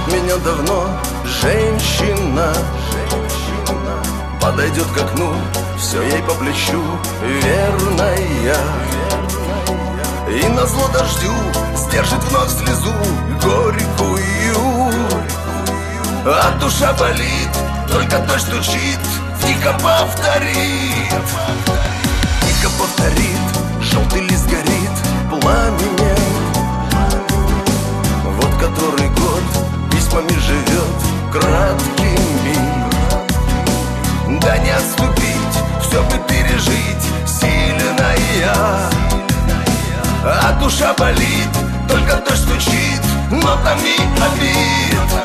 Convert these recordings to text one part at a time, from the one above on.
меня давно женщина. Подойдет к окну, все ей по плечу, верная. И назло дождю сдержит вновь слезу горькую. А душа болит, только дождь стучит, тихо повторит. Тихо повторит, желтый лист горит пламенем. Вот который год письмами живет краткими. Да не отступить, все бы пережить, сильная. А душа болит, только дождь стучит, нотами обид.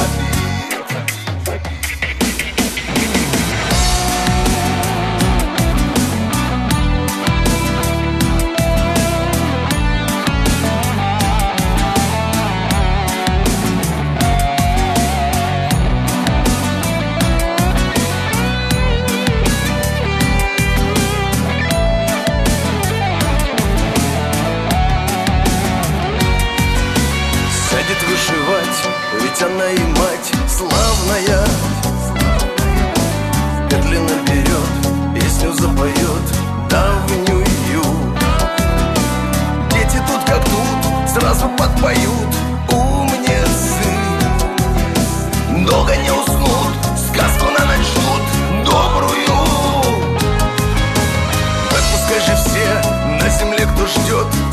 Вышивать, ведь она и мать славная. В петли наберет, песню запоет давнюю. Дети тут как тут, сразу подпоют умницы. Долго не уснут, сказку на ночь ждут добрую. Так пускай же все на земле, кто ждет